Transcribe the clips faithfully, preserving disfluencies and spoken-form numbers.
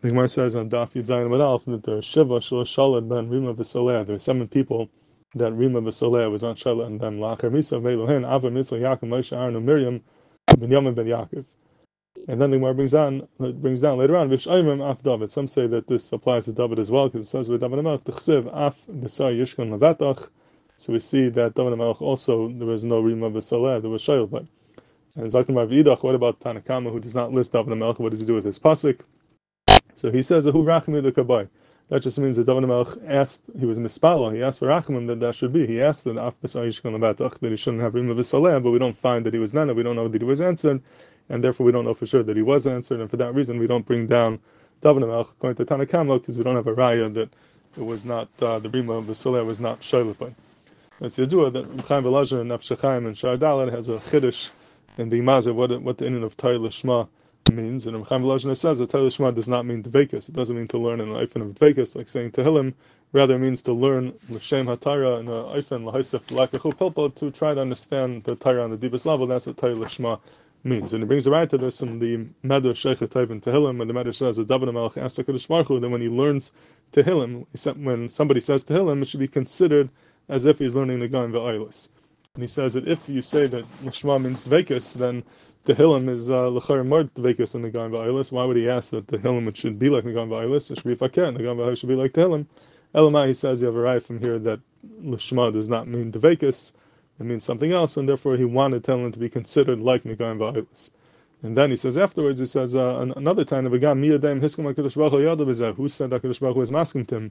The Gemara says on Daf Yud Zayin Amud Aleph that there are Shiva Shel Shalad Ben Rima V'Soleh. There are seven people that Rima V'Soleh was not Shalad and them. La'acher Misa Ve'Elohen Avram Yitzchak Yaakov Moshe Aaron and Miriam Ben Yamin Ben Yaakov. And then the Gemara brings on brings down later on V'Shayim Af David. Some say that this applies to David as well because it says with David HaMelech T'chsiv Af B'Sai Yishkon Levatach. So we see that David HaMelech also there was no Rima V'Soleh. There was Shalad. But and Zakim Rav Idach. What about Tanakama who does not list David HaMelech? What does he do with his pasuk? So he says, "Who rachmi the kabai?" That just means that David HaMelech asked. He was mispala. He asked for rachman that that should be. He asked that af b'sayishkon lebatach that he shouldn't have rima v'saleh, but we don't find that he was nana. We don't know that he was answered, and therefore we don't know for sure that he was answered. And for that reason, we don't bring down David HaMelech according to Tanakama because we don't have a raya that it was not uh, the rima v'saleh was not shaylepai. That's Yadua that Reb Chaim Volozhin and Nefesh HaChaim and Shar Dalet has a chiddush in the Mazeh what what the inyan of Torah Lishma means, and Reb Chaim Volozhin says that Torah Lishma does not mean dveikus. It doesn't mean to learn in an oifen of dveikus, like saying Tehillim. Rather, it means to learn l'shem haTorah in an oifen l'haisef l'akachu pilpul to try to understand the Torah on the deepest level. That's what Torah Lishma means, and it brings a right to this in the Medrash Sheikh Tov in Tehillim, when the Medrash says that David HaMelech asked HaKadosh Baruch Hu that when he learns Tehillim, when somebody says Tehillim, it should be considered as if he's learning the Gaon V'Oilis. And he says that if you say that Lishma means dveikus, then the Tehillim is l'chayr more dveikus in the Gaon V'Oilis. Why would he ask that the Tehillim it should be like the Gaon V'Oilis? It should be fakir, and the Gaon V'Oilis should be like Tehillim. Elamai, he says you have a right from here that Lishma does not mean dveikus, it means something else, and therefore he wanted Tehillim to be considered like the Gaon V'Oilis. And then he says afterwards, he says uh, another time, who said that HaKadosh Baruch Hu is masking to him?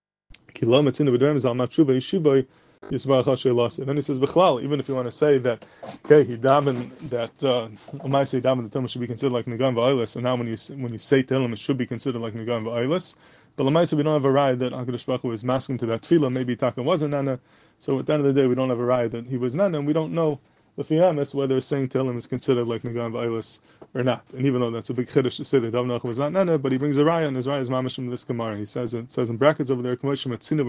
And then he says, B'chlal, even if you want to say that, okay, he davened that uh Amaisei davened the Tehillim should be considered like Nagan V'Oilis, and now when you when you say Tehillim, it should be considered like Nagan V'Oilis. But Lamaisei, we don't have a raya that HaKadosh Baruch Hu is masking to that tefillah. Maybe Taka wasn't Nana. So at the end of the day, we don't have a raya that he was Nana, and we don't know the fiamis whether saying Tehillim is considered like Nagan V'Oilis or not. And even though that's a big chiddush to say that David HaMelech was not Nana, but he brings a raya, and his raya is mamash from this Gemara. He says it says in brackets over there, K'moshim Etzina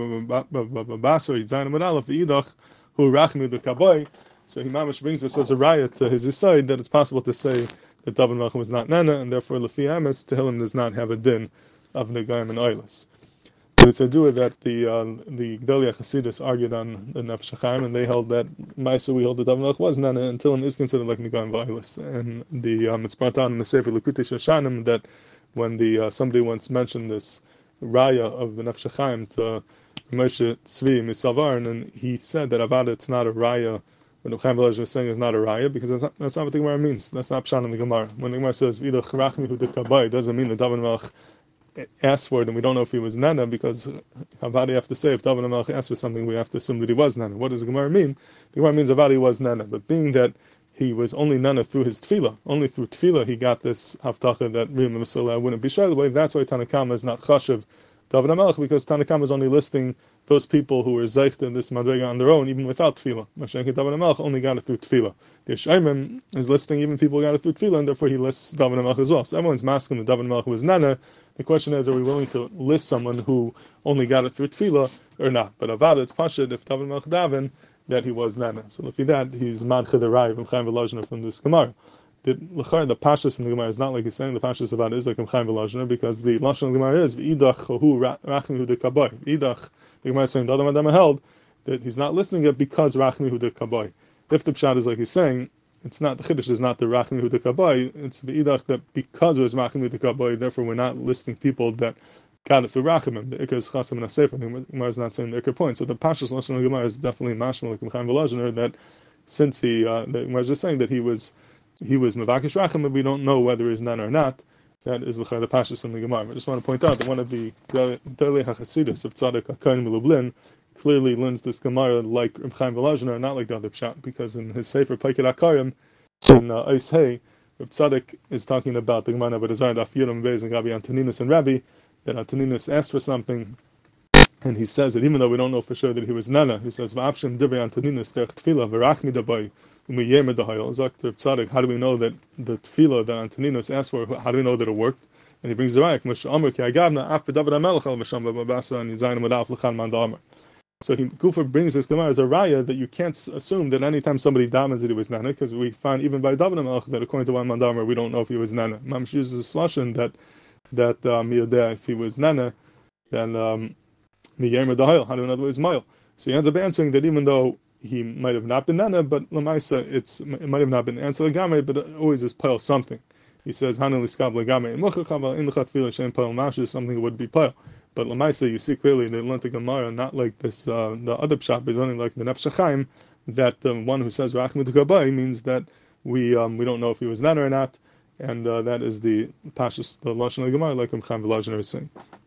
B'Basar Yitzayin Amud Aleph V'Idach Hu Rachmi B'Kaboy. So he mamash brings this as a raya to his side that it's possible to say that David HaMelech was not Nana, and therefore Lefi Amis Tehillim does not have a din of Negayim and Oilis. But it's a dua that the uh, the Gdolei Chasidus argued on the Nefesh HaChaim, and they held that Ma'aser we hold that David HaMelech was Nana until him is considered like Negayim V'Oilis. And the um, it's brought down in the Sefer Likutei Shoshanim that when the uh, somebody once mentioned this raya of the Nefesh HaChaim to Moshe Tzvi Misavar, and he said that Avada it's not a raya. When the Chaim Volozhin is saying it's not a raya because that's not, that's not what the Gemara means. That's not pshat in the Gemara. When the Gemara says V'idach Rachmi Hu Dekabay, it doesn't mean that David HaMelech asked for it, and we don't know if he was Nana, because Avadi have to say if David HaMelech asked for something, we have to assume that he was Nana. What does the Gemara mean? The Gemara means Avadi was Nana, but being that he was only Nana through his tefillah, only through tefillah he got this haftacha that Rima V'Soleh wouldn't be shy away. That's why Tanakama is not chashiv David HaMelech, because Tanakama is only listing those people who were zeicht in this madrega on their own, even without tefillah. Mashiach David HaMelech only got it through tefillah. The Yeshayim is listing even people who got it through tefillah, and therefore he lists David HaMelech as well. So everyone's masking that David HaMelech was Nana. The question is, are we willing to list someone who only got it through tefillah or not? But Avada, it's pashut if David HaMelech daven that he was Nana. So if he that, he's madcha the Rai from Chaim Volozhin from this Gemara. The l'char the pashas in the Gemara is not like he's saying the pashas about it is like Chaim Volozhin, because the lashon of the Gemara is v'idach chohu rachmi hu dekaboy. V'idach, the Gemara is saying the Adam Adam held that he's not listening it because rachmi hu dekaboy. If the pshat is like he's saying, it's not, the chiddush is not the rachmi hu dekaboy. It's v'idach that because it was rachmi hu dekaboy, therefore we're not listing people that got it through rachamim. The ikar is chasim and asefer. The Gemara is not saying the ikar point. So the pashas lashon of the Gemara is definitely mashma like Chaim Volozhin, that since he, uh, the Gemara is just saying that he was. He was Mevakish Racham, and we don't know whether he's Nana or not. That is the Pashas in the Gemara. I just want to point out that one of the Gdolei HaChasidus of Tzadok HaKohen Lublin clearly learns this Gemara like Reb Chaim Volozhin, not like the other Pshat, because in his Sefer Peiket HaKarim, in uh, Eis Hey, Reb Tzadok is talking about the Gemara of Adazar, Daf Yudam Beis, and Gabi Antoninus and Rabbi, that Antoninus asked for something, and he says that even though we don't know for sure that he was Nana, he says, V'afshem divrei Antoninus terech tefillah, v'rachmi dabai, how do we know that the tefillah that Antoninus asked for, how do we know that it worked? And he brings the raya, so he Gufa brings this Gemara as a raya that you can't assume that anytime somebody damens that he was Nana, because we find even by David HaMelech that according to one Mandamar we don't know if he was Nana. Mamish uses a slushon that that um, if he was nana, then um, Miyamer Dahil, how do another is Mail. So he ends up answering that even though he might have not been nana, but Lamaisa, it's it might have not been answer Lagame, but it always is Pile something. He says Hana Liskab Lagame in Muchachaval in the Chatfila Shem Pile Mash is something that would be Pile. But Lamaisa, you see clearly they learned the Gemara, not like this uh, the other pshat, but only like the Nefesh HaChaim, that the one who says Rachmit Gabai means that we um, we don't know if he was nana or not, and uh, that is the Pashas, the Lashon of the Gemara, like Chaim Velazhin is saying.